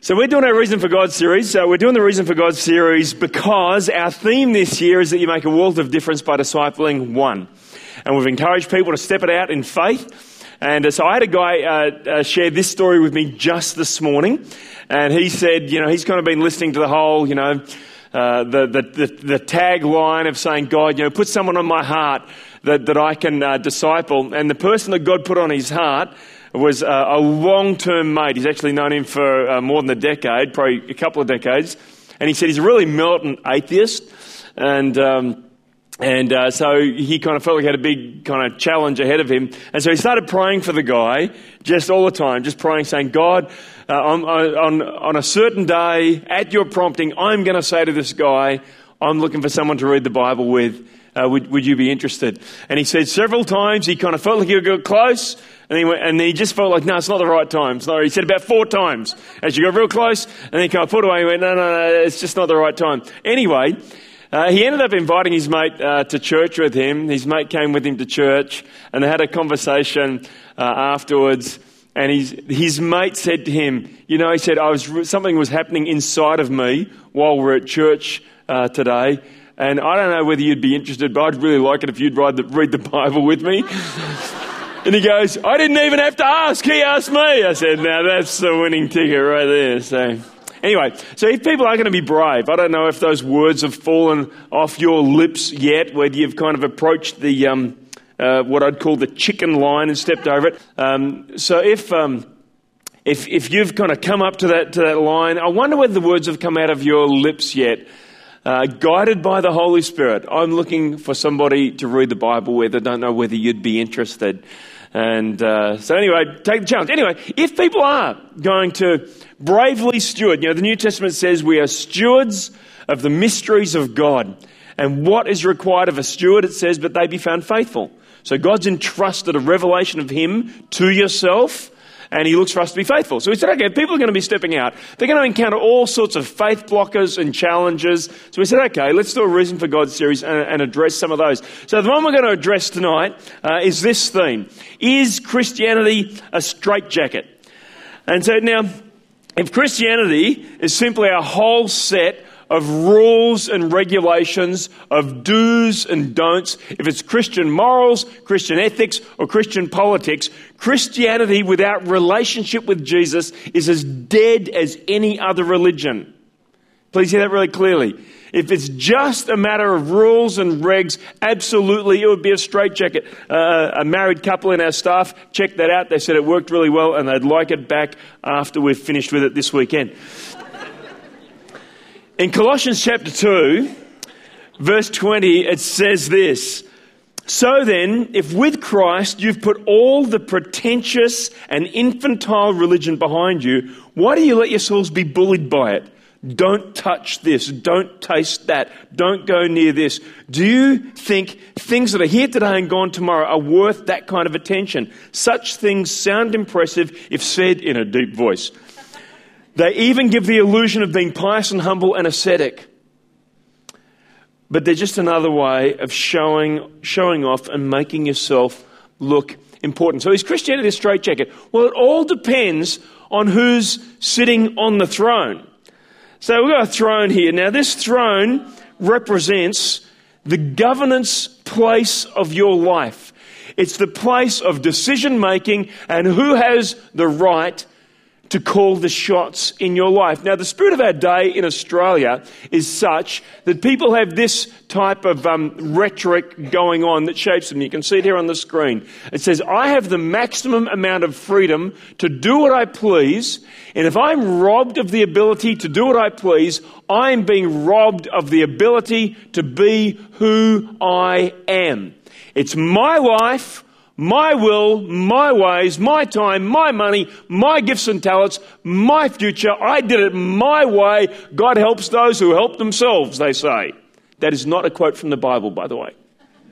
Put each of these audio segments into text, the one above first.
So we're doing our Reason for God series. We're doing the Reason for God series because our theme this year is that you make a world of difference by discipling one. And we've encouraged people to step it out in faith. And so I had a guy share this story with me just this morning. And he said, he's kind of been listening to the whole, the tagline of saying, God, put someone on my heart that I can disciple. And the person that God put on his heart was a long-term mate. He's actually known him for more than a decade, probably a couple of decades. And he said he's a really militant atheist. And so he kind of felt like he had a big kind of challenge ahead of him. And so he started praying for the guy just all the time, just praying, saying, God, on a certain day, at your prompting, I'm going to say to this guy, I'm looking for someone to read the Bible with. Would you be interested? And he said several times he kind of felt like he would go close, and he just felt like, no, it's not the right time. So he said about 4 times as you got real close, and then he kind of put away and went, no, it's just not the right time. Anyway, he ended up inviting his mate to church with him. His mate came with him to church, and they had a conversation afterwards. And his mate said to him, he said, something was happening inside of me while we're at church today. And I don't know whether you'd be interested, but I'd really like it if you'd read the Bible with me. And he goes, I didn't even have to ask. He asked me. I said, now that's the winning ticket right there. So anyway, so if people are going to be brave, I don't know if those words have fallen off your lips yet, whether you've kind of approached the what I'd call the chicken line and stepped over it. So if you've kind of come up to that line, I wonder whether the words have come out of your lips yet. Guided by the Holy Spirit, I'm looking for somebody to read the Bible with. I don't know whether you'd be interested. And so anyway, take the challenge. Anyway, if people are going to bravely steward, the New Testament says we are stewards of the mysteries of God. And what is required of a steward, it says, but they be found faithful. So God's entrusted a revelation of Him to yourself, and He looks for us to be faithful. So we said, okay, people are going to be stepping out. They're going to encounter all sorts of faith blockers and challenges. So we said, okay, let's do a Reason for God series and address some of those. So the one we're going to address tonight is this theme. Is Christianity a straitjacket? And so now, if Christianity is simply a whole set of rules and regulations, of do's and don'ts, if it's Christian morals, Christian ethics, or Christian politics, Christianity without relationship with Jesus is as dead as any other religion. Please hear that really clearly. If it's just a matter of rules and regs, absolutely it would be a straitjacket. A married couple in our staff checked that out. They said it worked really well and they'd like it back after we've finished with it this weekend. In Colossians chapter 2, verse 20, it says this, So then, if with Christ you've put all the pretentious and infantile religion behind you, why do you let yourselves be bullied by it? Don't touch this. Don't taste that. Don't go near this. Do you think things that are here today and gone tomorrow are worth that kind of attention? Such things sound impressive if said in a deep voice. They even give the illusion of being pious and humble and ascetic. But they're just another way of showing off and making yourself look important. So is Christianity a straitjacket? Well, it all depends on who's sitting on the throne. So we've got a throne here. Now this throne represents the governance place of your life. It's the place of decision making and who has the right to call the shots in your life. Now, the spirit of our day in Australia is such that people have this type of rhetoric going on that shapes them. You can see it here on the screen. It says, I have the maximum amount of freedom to do what I please, and if I'm robbed of the ability to do what I please, I'm being robbed of the ability to be who I am. It's my life, my will, my ways, my time, my money, my gifts and talents, my future. I did it my way. God helps those who help themselves, they say. That is not a quote from the Bible, by the way.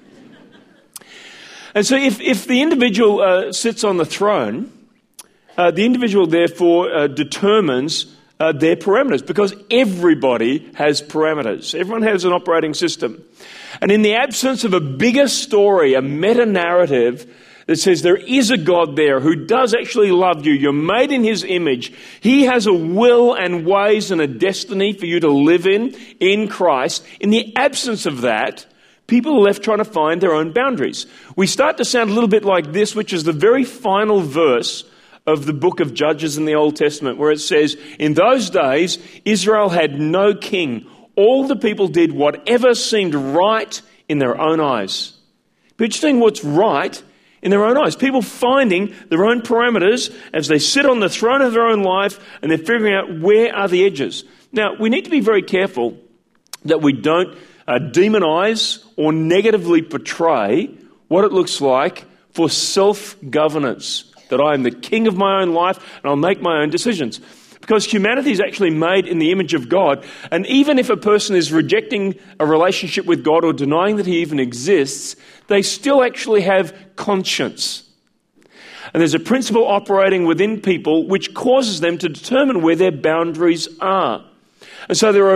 And so if the individual sits on the throne, the individual therefore determines their parameters, because everybody has parameters. Everyone has an operating system. And in the absence of a bigger story, a meta-narrative that says there is a God there who does actually love you. You're made in his image. He has a will and ways and a destiny for you to live in Christ. In the absence of that, people are left trying to find their own boundaries. We start to sound a little bit like this, which is the very final verse of the book of Judges in the Old Testament, where it says, in those days, Israel had no king. All the people did whatever seemed right in their own eyes. But you're saying what's right in their own eyes. People finding their own parameters as they sit on the throne of their own life and they're figuring out where are the edges. Now, we need to be very careful that we don't demonize or negatively portray what it looks like for self-governance, that I am the king of my own life and I'll make my own decisions. Because humanity is actually made in the image of God, and even if a person is rejecting a relationship with God or denying that he even exists, they still actually have conscience. And there's a principle operating within people which causes them to determine where their boundaries are. And so there are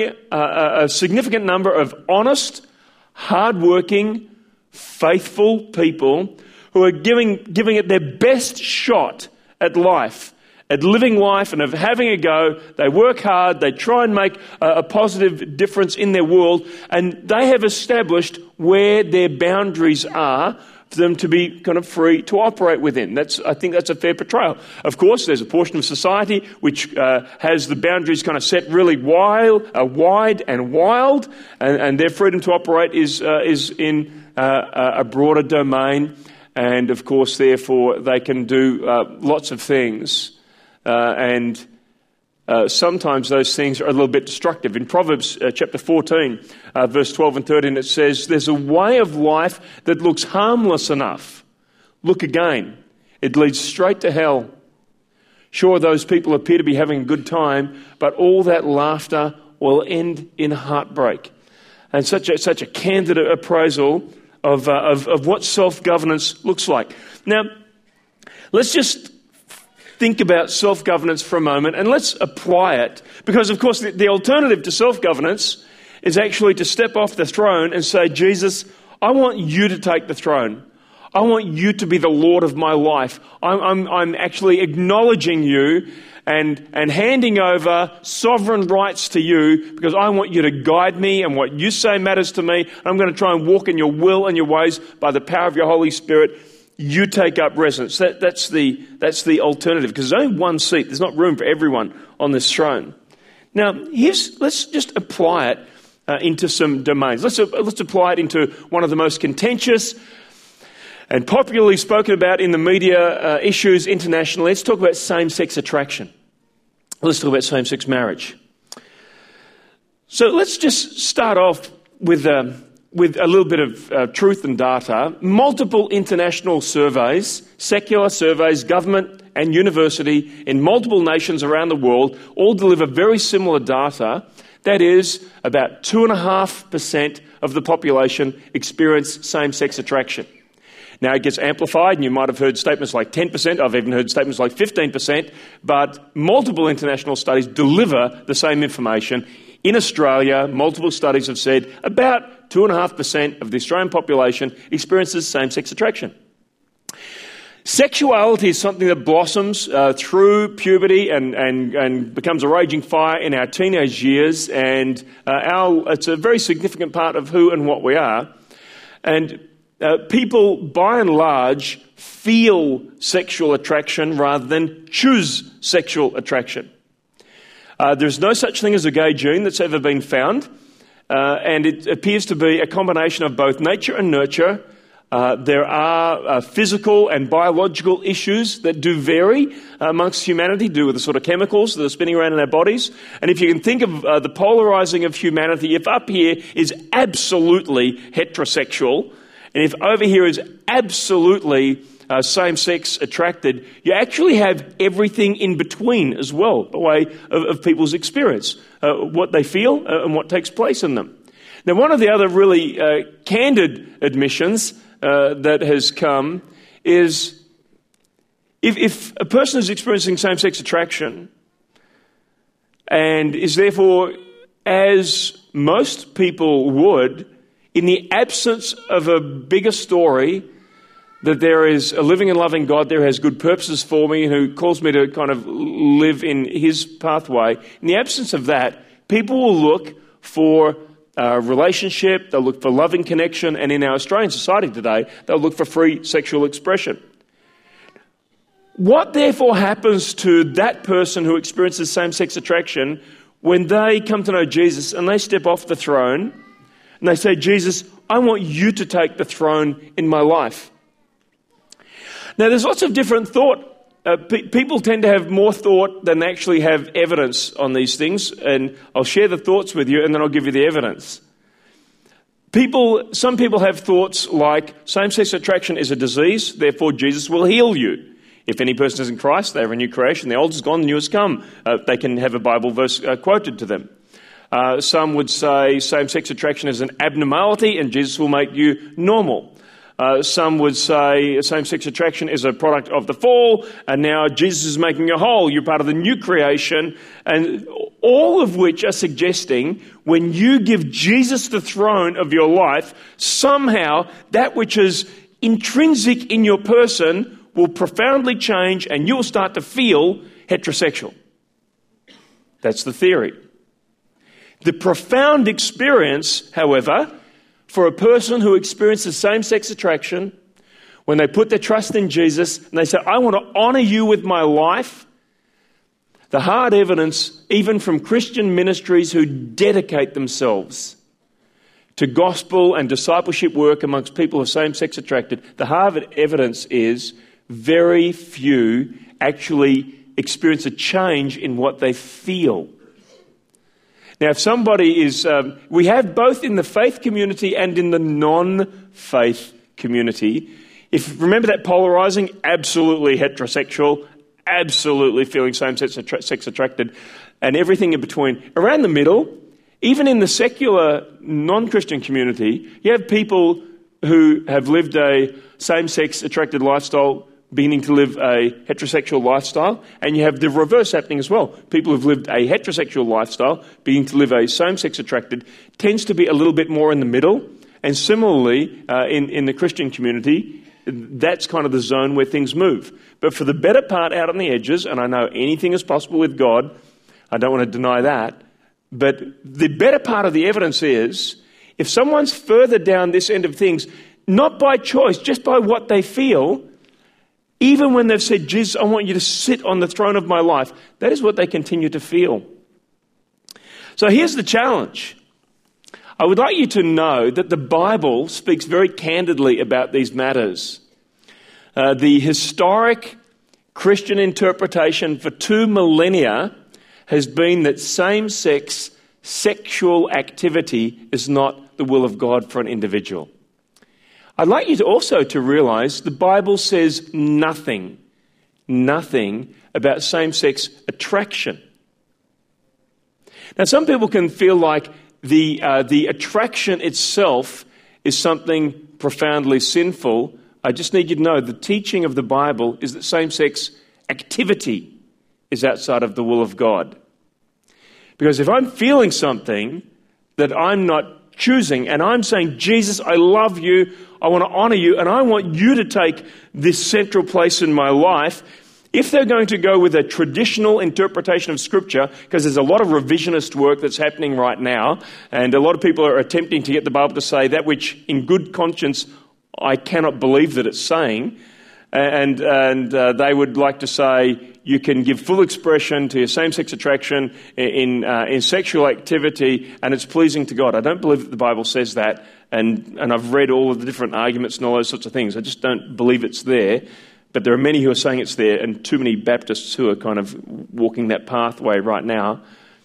a significant number of honest, hard-working, faithful people who are giving it their best shot at life, at living life and of having a go. They work hard, they try and make a positive difference in their world, and they have established where their boundaries are for them to be kind of free to operate within. I think that's a fair portrayal. Of course, there's a portion of society which has the boundaries kind of set really wide and wild, and their freedom to operate is in a broader domain. And of course, therefore, they can do lots of things. And sometimes those things are a little bit destructive. In Proverbs chapter 14, verse 12 and 13, it says, there's a way of life that looks harmless enough. Look again. It leads straight to hell. Sure, those people appear to be having a good time, but all that laughter will end in heartbreak. And such a candid appraisal of what self-governance looks like. Now, let's just think about self-governance for a moment and let's apply it. Because, of course, the alternative to self-governance is actually to step off the throne and say, Jesus, I want you to take the throne. I want you to be the Lord of my life. I'm actually acknowledging you and handing over sovereign rights to you because I want you to guide me and what you say matters to me. I'm going to try and walk in your will and your ways by the power of your Holy Spirit. You take up residence. That's the alternative, because there's only one seat. There's not room for everyone on this throne. Now, let's just apply it into some domains. Let's apply it into one of the most contentious and popularly spoken about in the media issues internationally. Let's talk about same-sex attraction. Let's talk about same-sex marriage. So let's just start off with a little bit of truth and data. Multiple international surveys, secular surveys, government and university in multiple nations around the world all deliver very similar data. That is, about 2.5% of the population experience same-sex attraction. Now, it gets amplified, and you might have heard statements like 10%. I've even heard statements like 15%. But multiple international studies deliver the same information. In Australia, multiple studies have said about 2.5% of the Australian population experiences same-sex attraction. Sexuality is something that blossoms through puberty and becomes a raging fire in our teenage years, and it's a very significant part of who and what we are. And people, by and large, feel sexual attraction rather than choose sexual attraction. There's no such thing as a gay gene that's ever been found, and it appears to be a combination of both nature and nurture. There are physical and biological issues that do vary amongst humanity, do with the sort of chemicals that are spinning around in our bodies. And if you can think of the polarizing of humanity, if up here is absolutely heterosexual, and if over here is absolutely same-sex attracted, you actually have everything in between as well, by way of people's experience, what they feel and what takes place in them. Now, one of the other really candid admissions that has come is if a person is experiencing same-sex attraction and is therefore, as most people would, in the absence of a bigger story, that there is a living and loving God there who has good purposes for me, who calls me to kind of live in his pathway. In the absence of that, people will look for relationship, they'll look for loving connection, and in our Australian society today, they'll look for free sexual expression. What therefore happens to that person who experiences same-sex attraction when they come to know Jesus and they step off the throne and they say, Jesus, I want you to take the throne in my life? Now, there's lots of different thought. People tend to have more thought than they actually have evidence on these things, and I'll share the thoughts with you and then I'll give you the evidence. Some people have thoughts like same-sex attraction is a disease, therefore Jesus will heal you. If any person is in Christ, they are a new creation. The old is gone, the new has come. They can have a Bible verse quoted to them. Some would say same-sex attraction is an abnormality and Jesus will make you normal. Some would say same-sex attraction is a product of the fall and now Jesus is making you whole. You're part of the new creation. And all of which are suggesting when you give Jesus the throne of your life, somehow that which is intrinsic in your person will profoundly change and you'll start to feel heterosexual. That's the theory. The profound experience, however, for a person who experiences same-sex attraction, when they put their trust in Jesus and they say, I want to honour you with my life, the hard evidence, even from Christian ministries who dedicate themselves to gospel and discipleship work amongst people who are same-sex attracted, the hard evidence is very few actually experience a change in what they feel. Now, if somebody is, we have both in the faith community and in the non-faith community. Remember that polarizing, absolutely heterosexual, absolutely feeling same-sex attracted, and everything in between. Around the middle, even in the secular non-Christian community, you have people who have lived a same-sex attracted lifestyle beginning to live a heterosexual lifestyle, and you have the reverse happening as well. People who've lived a heterosexual lifestyle beginning to live a same-sex attracted tends to be a little bit more in the middle, and similarly in the Christian community, that's kind of the zone where things move. But for the better part out on the edges, and I know anything is possible with God, I don't want to deny that, but the better part of the evidence is if someone's further down this end of things, not by choice, just by what they feel, even when they've said, Jesus, I want you to sit on the throne of my life, that is what they continue to feel. So here's the challenge. I would like you to know that the Bible speaks very candidly about these matters. The historic Christian interpretation for 2 millennia has been that same-sex sexual activity is not the will of God for an individual. I'd like you to also to realize the Bible says nothing about same-sex attraction. Now, some people can feel like the attraction itself is something profoundly sinful. I just need you to know the teaching of the Bible is that same-sex activity is outside of the will of God. Because if I'm feeling something that I'm not choosing and I'm saying, Jesus, I love you, I want to honour you, and I want you to take this central place in my life, if they're going to go with a traditional interpretation of Scripture, because there's a lot of revisionist work that's happening right now, and a lot of people are attempting to get the Bible to say that which in good conscience I cannot believe that it's saying, and they would like to say you can give full expression to your same-sex attraction in sexual activity and it's pleasing to God. I don't believe that the Bible says that, and I've read all of the different arguments and all those sorts of things. I just don't believe it's there, but there are many who are saying it's there and too many Baptists who are kind of walking that pathway right now.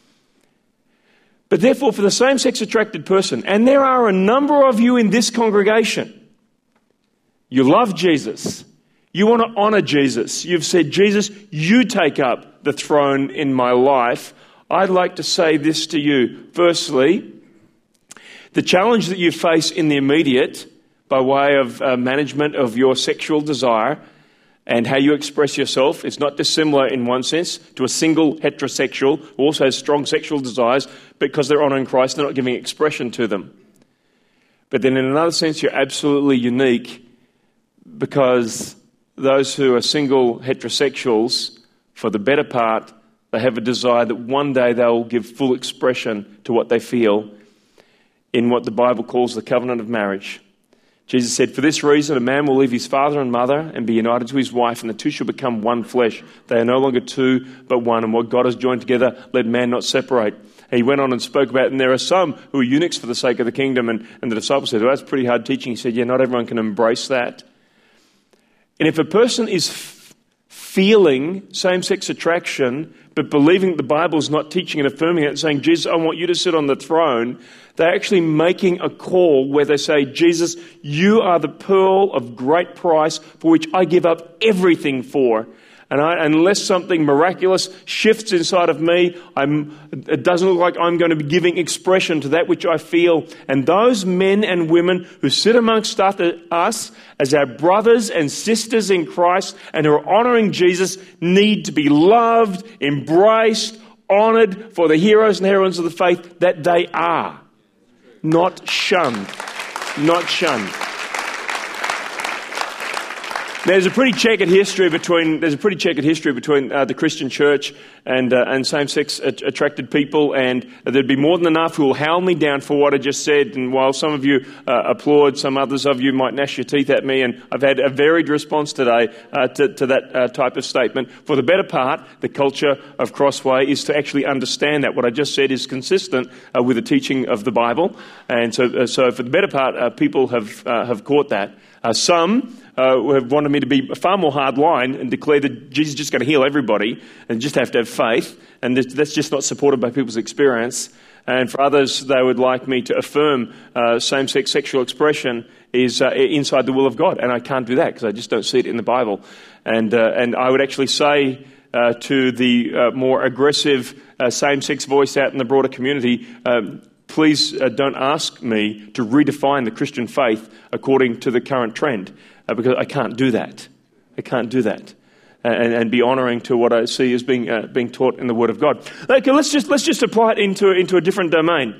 But therefore, for the same-sex attracted person, and there are a number of you in this congregation, you love Jesus. You want to honour Jesus. You've said, Jesus, you take up the throne in my life. I'd like to say this to you. Firstly, the challenge that you face in the immediate by way of management of your sexual desire and how you express yourself is not dissimilar in one sense to a single heterosexual who also has strong sexual desires, because they're honouring Christ, they're not giving expression to them. But then in another sense, you're absolutely unique because those who are single heterosexuals, for the better part, they have a desire that one day they'll give full expression to what they feel in what the Bible calls the covenant of marriage. Jesus said, "For this reason, a man will leave his father and mother and be united to his wife, and the two shall become one flesh. They are no longer two, but one. And what God has joined together, let man not separate." He went on and spoke about, and there are some who are eunuchs for the sake of the kingdom. And the disciples said, "Well, that's pretty hard teaching." He said, "Yeah, not everyone can embrace that." And if a person is feeling same-sex attraction, but believing the Bible is not teaching and affirming it, saying, "Jesus, I want you to sit on the throne," they're actually making a call where they say, "Jesus, you are the pearl of great price for which I give up everything for. And unless something miraculous shifts inside of me, it doesn't look like I'm going to be giving expression to that which I feel." And those men and women who sit amongst us as our brothers and sisters in Christ and who are honouring Jesus need to be loved, embraced, honoured for the heroes and heroines of the faith that they are. Not shunned. Not shunned. There's a pretty checkered history between the Christian church and same-sex attracted people, and there'd be more than enough who will howl me down for what I just said. And while some of you applaud, some others of you might gnash your teeth at me. And I've had a varied response today to that type of statement. For the better part, the culture of Crossway is to actually understand that what I just said is consistent with the teaching of the Bible. And so for the better part, people have caught that. Some have wanted me to be far more hardline and declare that Jesus is just going to heal everybody and just have to have faith, and that's just not supported by people's experience. And for others, they would like me to affirm same-sex sexual expression is inside the will of God, and I can't do that because I just don't see it in the Bible. And I would actually say to the more aggressive same-sex voice out in the broader community, please don't ask me to redefine the Christian faith according to the current trend, because I can't do that. I can't do that, and be honouring to what I see as being taught in the Word of God. Okay, let's just apply it into a different domain.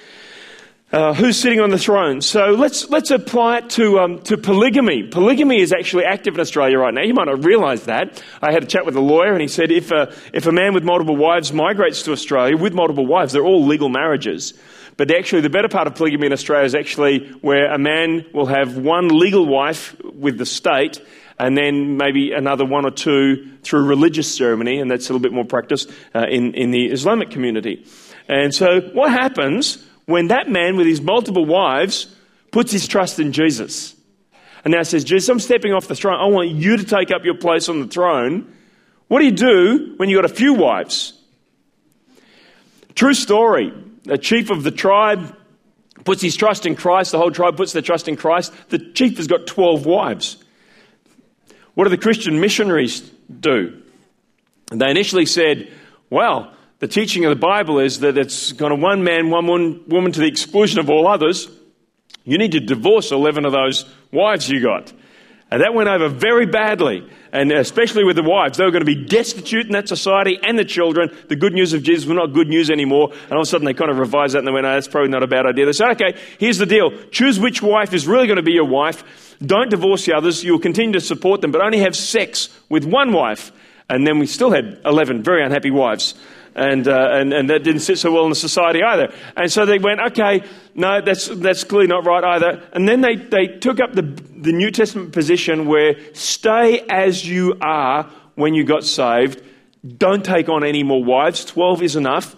Who's sitting on the throne? So let's apply it to polygamy. Polygamy is actually active in Australia right now. You might not realise that. I had a chat with a lawyer, and he said if a man with multiple wives migrates to Australia with multiple wives, they're all legal marriages. But actually, the better part of polygamy in Australia is actually where a man will have one legal wife with the state, and then maybe another one or two through religious ceremony, and that's a little bit more practiced in the Islamic community. And so what happens when that man with his multiple wives puts his trust in Jesus and now says, "Jesus, I'm stepping off the throne. I want you to take up your place on the throne." What do you do when you've got a few wives? True story. A chief of the tribe puts his trust in Christ. The whole tribe puts their trust in Christ. The chief has got 12 wives. What do the Christian missionaries do? And they initially said, well, the teaching of the Bible is that it's gone to one man, one woman to the exclusion of all others. You need to divorce 11 of those wives you got. And that went over very badly, and especially with the wives. They were going to be destitute in that society, and the children. The good news of Jesus was not good news anymore. And all of a sudden they kind of revised that and they went, "Oh, that's probably not a bad idea." They said, "Okay, here's the deal. Choose which wife is really going to be your wife. Don't divorce the others. You'll continue to support them, but only have sex with one wife." And then we still had 11 very unhappy wives. And that didn't sit so well in the society either. And so they went, "Okay, no, that's clearly not right either." And then they took up the New Testament position where stay as you are when you got saved. Don't take on any more wives. 12 is enough.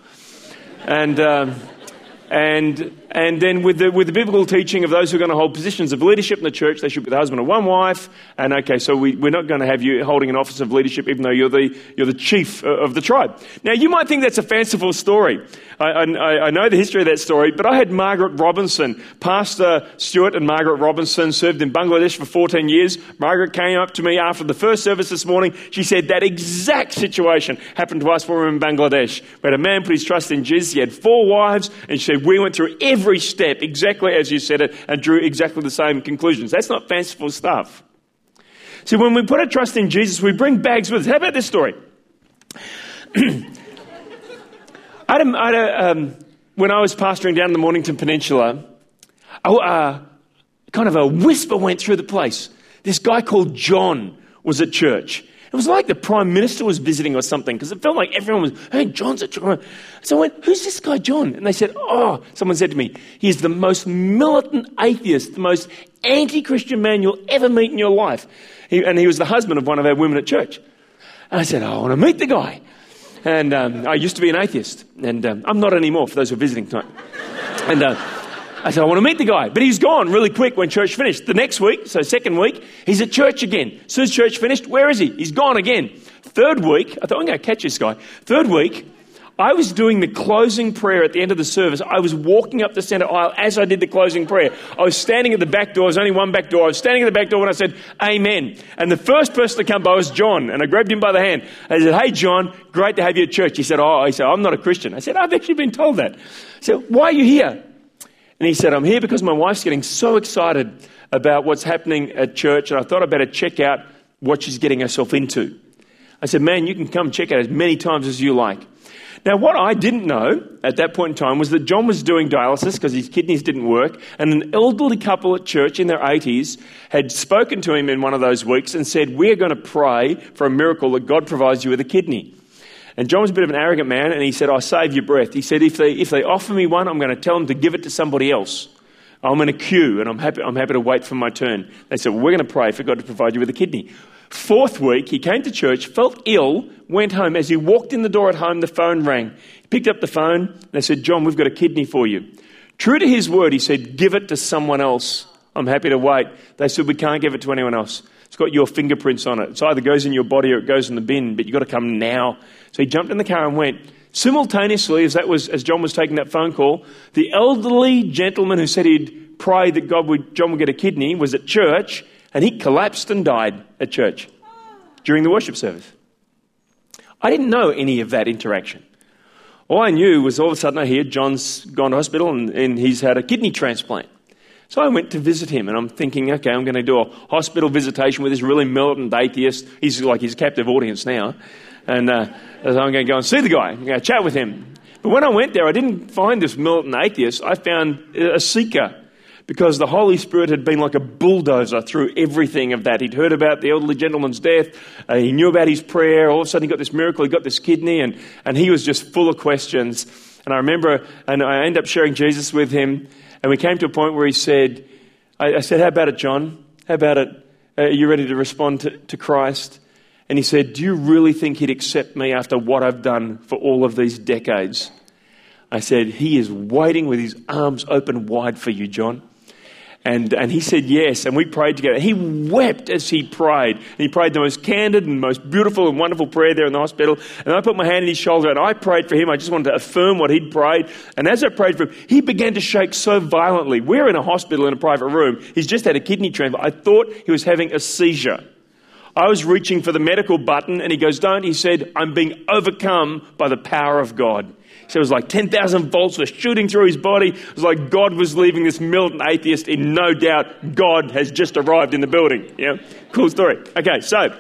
And then with the biblical teaching of those who are going to hold positions of leadership in the church, they should be the husband of one wife. And okay, so we're not going to have you holding an office of leadership, even though you're the chief of the tribe. Now, you might think that's a fanciful story. I know the history of that story, but I had Margaret Robinson, Pastor Stuart and Margaret Robinson, served in Bangladesh for 14 years. Margaret came up to me after the first service this morning. She said that exact situation happened to us when we were in Bangladesh. We had a man put his trust in Jesus. He had 4 wives, and she said we went through every step exactly as you said it and drew exactly the same conclusions. That's not fanciful stuff. See, when we put our trust in Jesus, we bring bags with us. How about this story? When I was pastoring down in the Mornington Peninsula, kind of a whisper went through the place. This guy called John was at church. It was like the Prime Minister was visiting or something, because it felt like everyone was, hey, John's at church. So I went, who's this guy John? And they said, someone said to me, he's the most militant atheist, the most anti-Christian man you'll ever meet in your life. And he was the husband of one of our women at church. And I said, I want to meet the guy. And I used to be an atheist, and I'm not anymore for those who are visiting tonight. And I said, I want to meet the guy. But he's gone really quick when church finished. The next week, so second week, he's at church again. As soon as church finished, where is he? He's gone again. Third week, I thought, I'm going to catch this guy. Third week, I was doing the closing prayer at the end of the service. I was walking up the centre aisle as I did the closing prayer. I was standing at the back door. There was only one back door. I was standing at the back door when I said, Amen. And the first person to come by was John. And I grabbed him by the hand. I said, hey, John, great to have you at church. He said, I'm not a Christian. I said, I've actually been told that. I said, why are you here? And he said, I'm here because my wife's getting so excited about what's happening at church, and I thought I'd better check out what she's getting herself into. I said, man, you can come check out as many times as you like. Now, what I didn't know at that point in time was that John was doing dialysis because his kidneys didn't work, and an elderly couple at church in their 80s had spoken to him in one of those weeks and said, we're going to pray for a miracle that God provides you with a kidney. And John was a bit of an arrogant man, and he said, I'll save your breath. He said, if they offer me one, I'm going to tell them to give it to somebody else. I'm in a queue, and I'm happy to wait for my turn. They said, well, we're going to pray for God to provide you with a kidney. Fourth week, he came to church, felt ill, went home. As he walked in the door at home, the phone rang. He picked up the phone, and they said, John, we've got a kidney for you. True to his word, he said, give it to someone else. I'm happy to wait. They said, we can't give it to anyone else. It's got your fingerprints on it. It either goes in your body or it goes in the bin, but you've got to come now. So he jumped in the car and went. Simultaneously, as John was taking that phone call, the elderly gentleman who said he'd pray that John would get a kidney was at church, and he collapsed and died at church during the worship service. I didn't know any of that interaction. All I knew was all of a sudden I hear John's gone to hospital and he's had a kidney transplant. So I went to visit him, and I'm thinking, okay, I'm going to do a hospital visitation with this really militant atheist. He's like his captive audience now. And so I'm going to go and see the guy. I'm going to chat with him. But when I went there, I didn't find this militant atheist. I found a seeker, because the Holy Spirit had been like a bulldozer through everything of that. He'd heard about the elderly gentleman's death. He knew about his prayer. All of a sudden he got this miracle. He got this kidney, and he was just full of questions. And I remember, and I ended up sharing Jesus with him. And we came to a point where he said, I said, how about it, John? How about it? Are you ready to respond to Christ? And he said, do you really think he'd accept me after what I've done for all of these decades? I said, he is waiting with his arms open wide for you, John. And he said yes, and we prayed together. He wept as he prayed. And he prayed the most candid and most beautiful and wonderful prayer there in the hospital. And I put my hand on his shoulder and I prayed for him. I just wanted to affirm what he'd prayed. And as I prayed for him, he began to shake so violently. We're in a hospital in a private room. He's just had a kidney transplant. I thought he was having a seizure. I was reaching for the medical button, and he goes, don't. He said, I'm being overcome by the power of God. So it was like 10,000 volts were shooting through his body. It was like God was leaving this militant atheist in no doubt. God has just arrived in the building. Yeah, cool story. Okay, so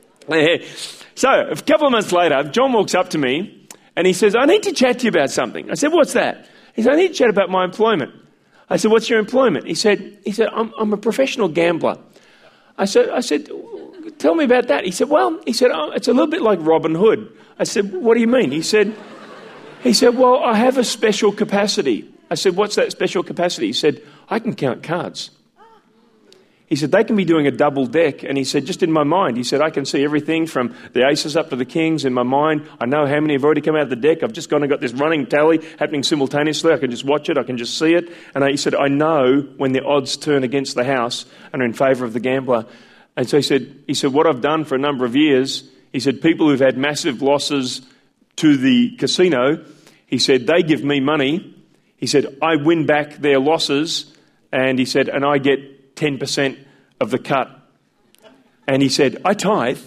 a couple of months later, John walks up to me and he says, I need to chat to you about something. I said, what's that? He said, I need to chat about my employment. I said, what's your employment? He said, I'm a professional gambler. I said, tell me about that. He said, it's a little bit like Robin Hood. I said, what do you mean? He said, well, I have a special capacity. I said, what's that special capacity? He said, I can count cards. He said, they can be doing a double deck. And he said, just in my mind, he said, I can see everything from the aces up to the kings in my mind. I know how many have already come out of the deck. I've just gone and got this running tally happening simultaneously. I can just watch it. I can just see it. And he said, I know when the odds turn against the house and are in favour of the gambler. And so he said, what I've done for a number of years, he said, people who've had massive losses to the casino, he said, they give me money. He said, I win back their losses. And he said, and I get 10% of the cut. And he said, I tithe.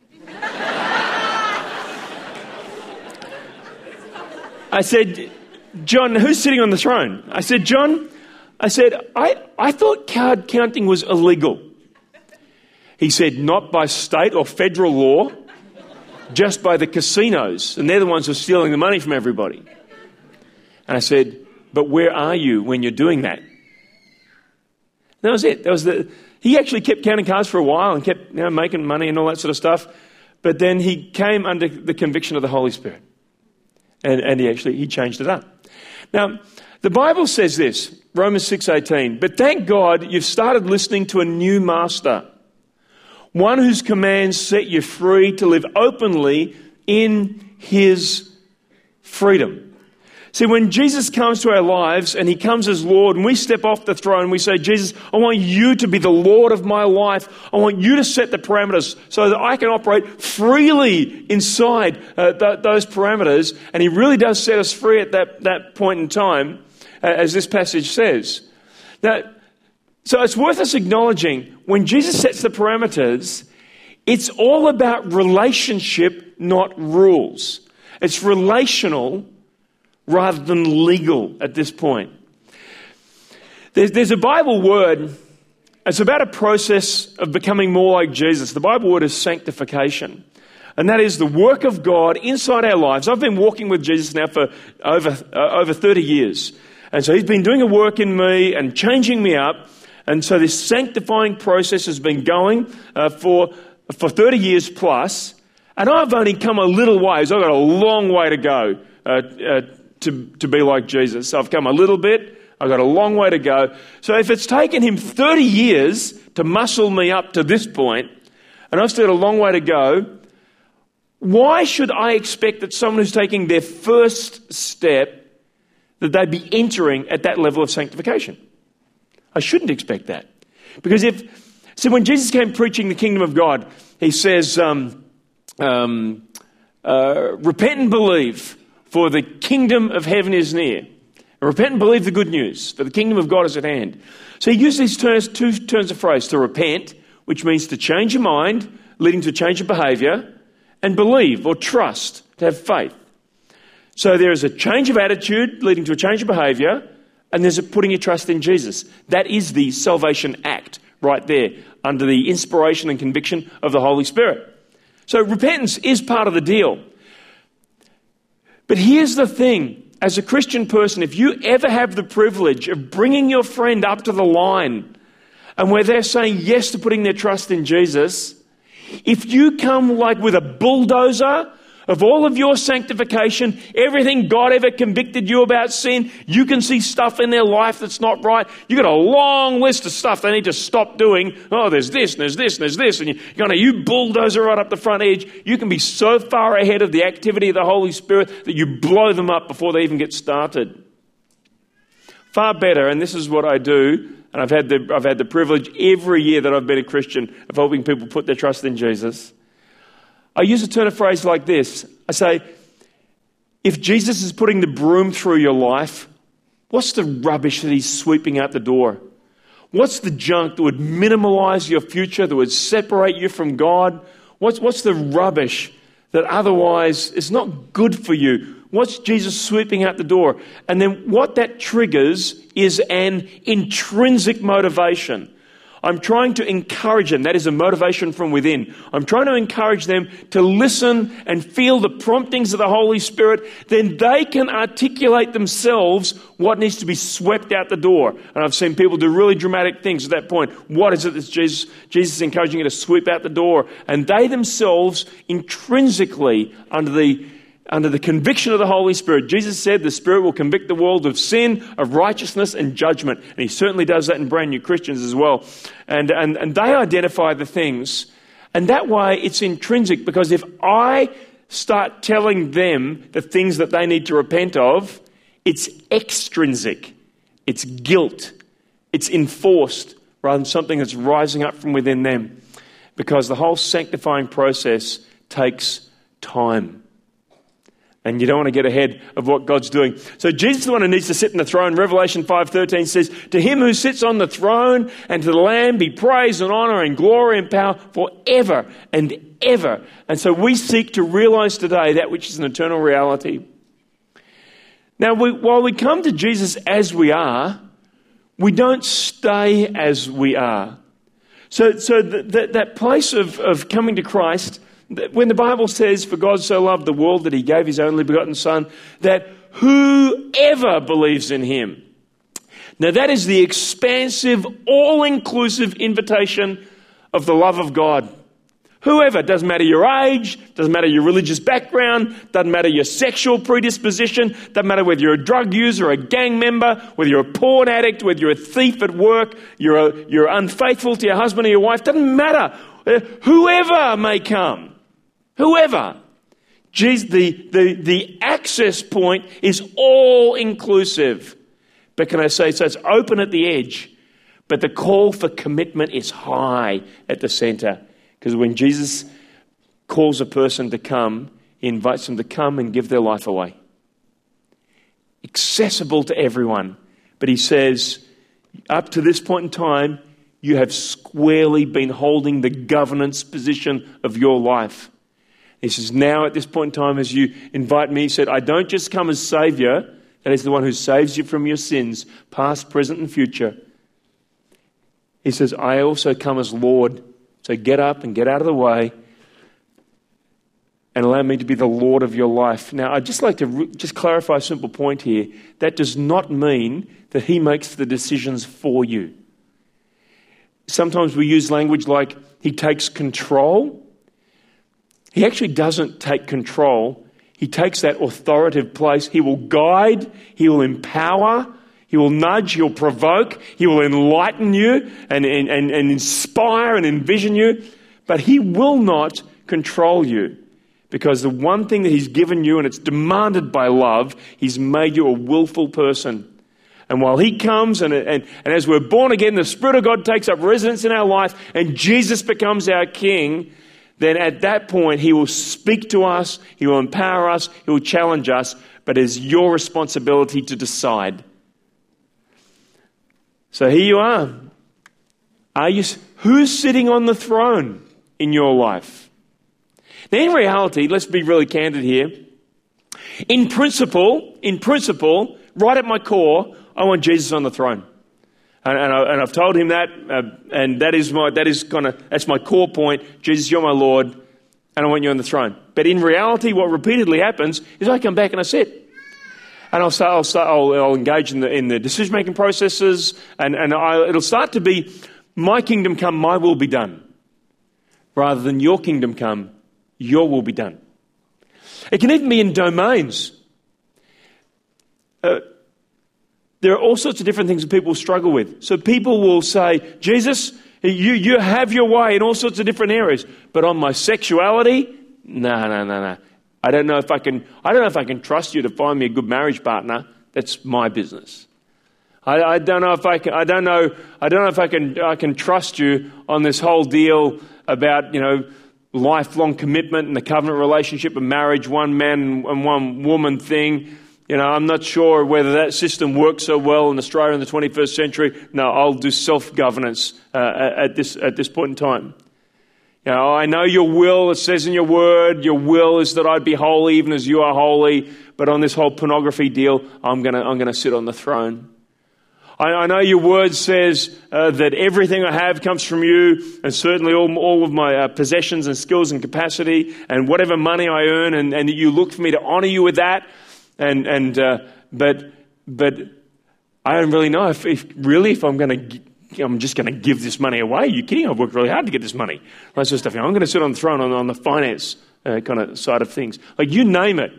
I said, John, who's sitting on the throne? I said, John, I thought card counting was illegal. He said, not by state or federal law, just by the casinos. And they're the ones who are stealing the money from everybody. And I said, but where are you when you're doing that? And that was it. That was He actually kept counting cars for a while and kept making money and all that sort of stuff. But then he came under the conviction of the Holy Spirit. And he changed it up. Now, the Bible says this, Romans 6:18, but thank God you've started listening to a new master, one whose commands set you free to live openly in his freedom. See, when Jesus comes to our lives and he comes as Lord and we step off the throne, we say, Jesus, I want you to be the Lord of my life. I want you to set the parameters so that I can operate freely inside those parameters. And he really does set us free at that point in time, as this passage says. Now, so it's worth us acknowledging when Jesus sets the parameters, it's all about relationship, not rules. It's relational rather than legal at this point. There's a Bible word, it's about a process of becoming more like Jesus. The Bible word is sanctification. And that is the work of God inside our lives. I've been walking with Jesus now for over 30 years. And so he's been doing a work in me and changing me up. And so this sanctifying process has been going for 30 years plus. And I've only come a little ways. I've got a long way to go to be like Jesus. I've come a little bit. I've got a long way to go. So if it's taken him 30 years to muscle me up to this point, and I've still got a long way to go, why should I expect that someone who's taking their first step, that they'd be entering at that level of sanctification? I shouldn't expect that. Because when Jesus came preaching the kingdom of God, he says, repent and believe, for the kingdom of heaven is near. Repent and believe the good news, for the kingdom of God is at hand. So he used these two turns of phrase, to repent, which means to change your mind, leading to a change of behaviour, and believe or trust, to have faith. So there is a change of attitude leading to a change of behaviour, and there's a putting your trust in Jesus. That is the salvation act right there, under the inspiration and conviction of the Holy Spirit. So repentance is part of the deal. But here's the thing, as a Christian person, if you ever have the privilege of bringing your friend up to the line and where they're saying yes to putting their trust in Jesus, if you come like with a bulldozer of all of your sanctification, everything God ever convicted you about sin, you can see stuff in their life that's not right. You've got a long list of stuff they need to stop doing. Oh, there's this, and there's this, and there's this. And you bulldozer right up the front edge. You can be so far ahead of the activity of the Holy Spirit that you blow them up before they even get started. Far better, and this is what I do, and I've had the privilege every year that I've been a Christian of helping people put their trust in Jesus. I use a turn of phrase like this. I say, if Jesus is putting the broom through your life, what's the rubbish that he's sweeping out the door? What's the junk that would minimize your future, that would separate you from God? What's the rubbish that otherwise is not good for you? What's Jesus sweeping out the door? And then what that triggers is an intrinsic motivation. I'm trying to encourage them. That is a motivation from within. I'm trying to encourage them to listen and feel the promptings of the Holy Spirit. Then they can articulate themselves what needs to be swept out the door. And I've seen people do really dramatic things at that point. What is it that Jesus is encouraging you to sweep out the door? And they themselves intrinsically under the conviction of the Holy Spirit. Jesus said the Spirit will convict the world of sin, of righteousness and judgment. And he certainly does that in brand new Christians as well. And they identify the things. And that way it's intrinsic, because if I start telling them the things that they need to repent of, it's extrinsic. It's guilt. It's enforced rather than something that's rising up from within them. Because the whole sanctifying process takes time. And you don't want to get ahead of what God's doing. So Jesus is the one who needs to sit in the throne. Revelation 5:13 says, to him who sits on the throne and to the Lamb be praise and honor and glory and power forever and ever. And so we seek to realize today that which is an eternal reality. Now, while we come to Jesus as we are, we don't stay as we are. So that place of coming to Christ, when the Bible says, for God so loved the world that he gave his only begotten Son, that whoever believes in him. Now that is the expansive, all-inclusive invitation of the love of God. Whoever, doesn't matter your age, doesn't matter your religious background, doesn't matter your sexual predisposition, doesn't matter whether you're a drug user, a gang member, whether you're a porn addict, whether you're a thief at work, you're unfaithful to your husband or your wife, doesn't matter. Whoever may come, whoever. Jesus, the access point is all inclusive. But can I say, so it's open at the edge, but the call for commitment is high at the center. Because when Jesus calls a person to come, he invites them to come and give their life away. Accessible to everyone. But he says, up to this point in time, you have squarely been holding the governance position of your life. He says, now at this point in time, as you invite me, he said, I don't just come as Saviour, that is the one who saves you from your sins, past, present and future. He says, I also come as Lord. So get up and get out of the way and allow me to be the Lord of your life. Now, I'd just like to just clarify a simple point here. That does not mean that he makes the decisions for you. Sometimes we use language like he takes control. He actually doesn't take control. He takes that authoritative place. He will guide. He will empower. He will nudge, he'll provoke, he will enlighten you and inspire and envision you, but he will not control you, because the one thing that he's given you, and it's demanded by love, he's made you a willful person. And while he comes and as we're born again, the Spirit of God takes up residence in our life and Jesus becomes our King, then at that point he will speak to us, he will empower us, he will challenge us, but it's your responsibility to decide. So here you are. Who's sitting on the throne in your life? Now in reality, let's be really candid here. In principle, right at my core, I want Jesus on the throne. And I've told him that, and that's my core point. Jesus, you're my Lord, and I want you on the throne. But in reality, what repeatedly happens is I come back and I sit. And I'll engage in the decision-making processes, and it'll start to be, my kingdom come, my will be done, rather than your kingdom come, your will be done. It can even be in domains. There are all sorts of different things that people struggle with. So people will say, Jesus, you have your way in all sorts of different areas, but on my sexuality, no. I don't know if I can trust you to find me a good marriage partner. That's my business. I don't know if I can trust you on this whole deal about, lifelong commitment and the covenant relationship of marriage, one man and one woman thing. I'm not sure whether that system works so well in Australia in the 21st century. No, I'll do self-governance at this point in time. I know your will, it says in your word, your will is that I'd be holy even as you are holy, but on this whole pornography deal, I'm gonna sit on the throne. I know your word says that everything I have comes from you, and certainly all of my possessions and skills and capacity, and whatever money I earn, and that you look for me to honour you with that, but I don't really know if I'm just going to give this money away. Are you kidding? I've worked really hard to get this money. That sort of stuff. I'm going to sit on the throne on the finance kind of side of things. Like you name it.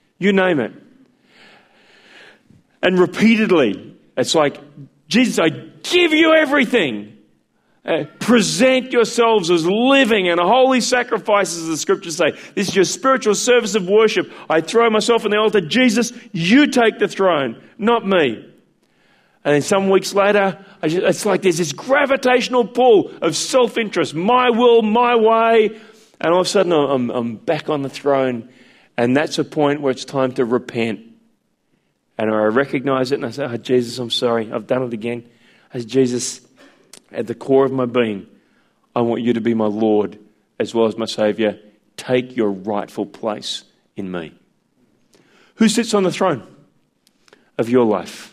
And repeatedly, it's like, Jesus, I give you everything. Present yourselves as living and holy sacrifices, as the scriptures say. This is your spiritual service of worship. I throw myself on the altar. Jesus, you take the throne, not me. And then some weeks later, it's like there's this gravitational pull of self-interest, my will, my way, and all of a sudden I'm back on the throne, and that's a point where it's time to repent. And I recognize it, and I say, Jesus, I'm sorry, I've done it again. I say, Jesus, at the core of my being, I want you to be my Lord as well as my Saviour. Take your rightful place in me. Who sits on the throne of your life?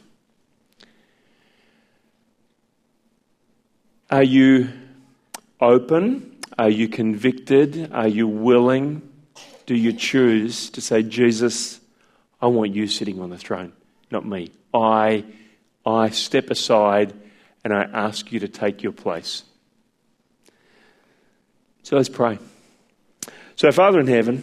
Are you open? Are you convicted? Are you willing? Do you choose to say, Jesus, I want you sitting on the throne, not me. I I step aside and I ask you to take your place. So let's pray. So, Father in heaven,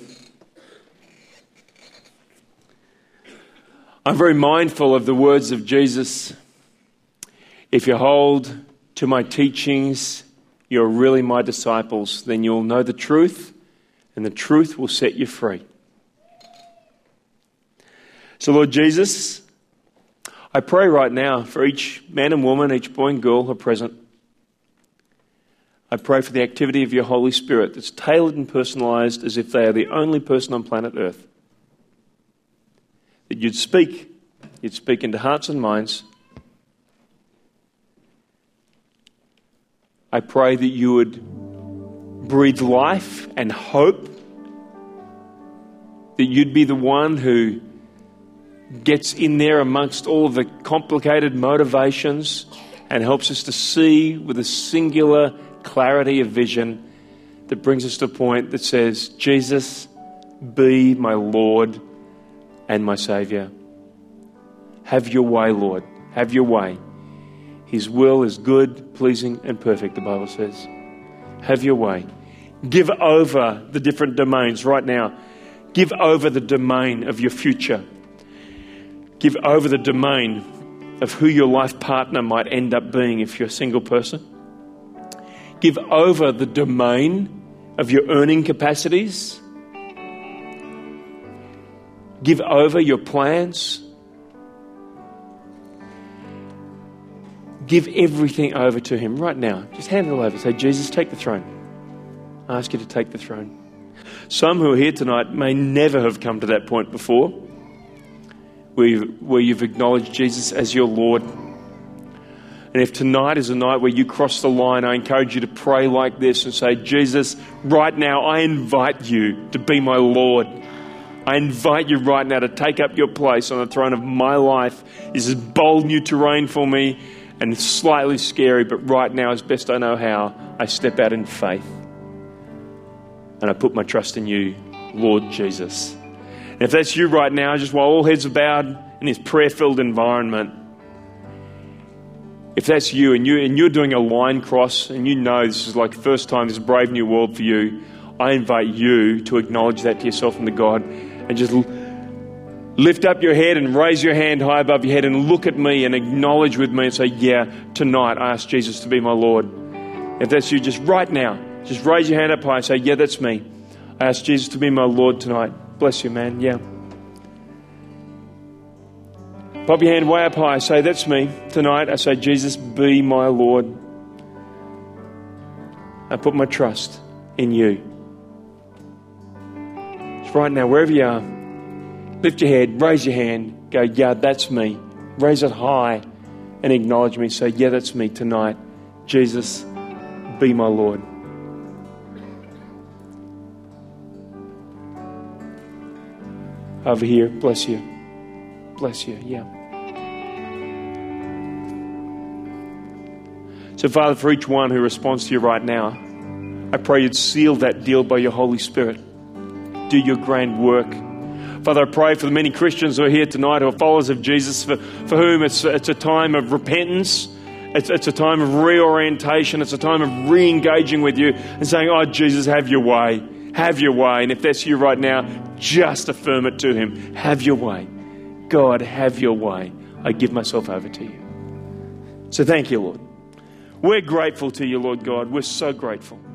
I'm very mindful of the words of Jesus. If you hold to my teachings, you're really my disciples, then you'll know the truth, and the truth will set you free. So, Lord Jesus, I pray right now for each man and woman, each boy and girl who are present. I pray for the activity of your Holy Spirit that's tailored and personalised as if they are the only person on planet Earth. That you'd speak into hearts and minds. I pray that you would breathe life and hope. That you'd be the one who gets in there amongst all of the complicated motivations and helps us to see with a singular clarity of vision that brings us to a point that says, Jesus, be my Lord and my Saviour. Have your way, Lord. Have your way. His will is good, pleasing and perfect, the Bible says. Have your way. Give over the different domains right now. Give over the domain of your future. Give over the domain of who your life partner might end up being if you're a single person. Give over the domain of your earning capacities. Give over your plans. Give everything over to him right now. Just hand it all over. Say, Jesus, take the throne. I ask you to take the throne. Some who are here tonight may never have come to that point before, where you've acknowledged Jesus as your Lord. And if tonight is a night where you cross the line, I encourage you to pray like this and say, Jesus, right now I invite you to be my Lord. I invite you right now to take up your place on the throne of my life. This is bold new terrain for me and it's slightly scary, but right now, as best I know how, I step out in faith. And I put my trust in you, Lord Jesus. And if that's you right now, just while all heads are bowed in this prayer-filled environment, if that's you and you're doing a line cross and you know this is like the first time this brave new world for you, I invite you to acknowledge that to yourself and to God and just lift up your head and raise your hand high above your head and look at me and acknowledge with me and say, yeah, tonight I ask Jesus to be my Lord. If that's you, just right now, just raise your hand up high and say, yeah, that's me. I ask Jesus to be my Lord tonight. Bless you, man. Yeah. Pop your hand way up high. Say, that's me. Tonight, I say, Jesus, be my Lord. I put my trust in you. Just right now, wherever you are, lift your head, raise your hand, go, yeah, that's me. Raise it high and acknowledge me. Say, yeah, that's me tonight. Jesus, be my Lord. Over here, bless you. Bless you, yeah. So, Father, for each one who responds to you right now, I pray you'd seal that deal by your Holy Spirit. Do your grand work. Father, I pray for the many Christians who are here tonight who are followers of Jesus, for whom it's a time of repentance. It's a time of reorientation. It's a time of re-engaging with you and saying, oh, Jesus, have your way. Have your way. And if that's you right now, just affirm it to him. Have your way. God, have your way. I give myself over to you. So thank you, Lord. We're grateful to you, Lord God. We're so grateful.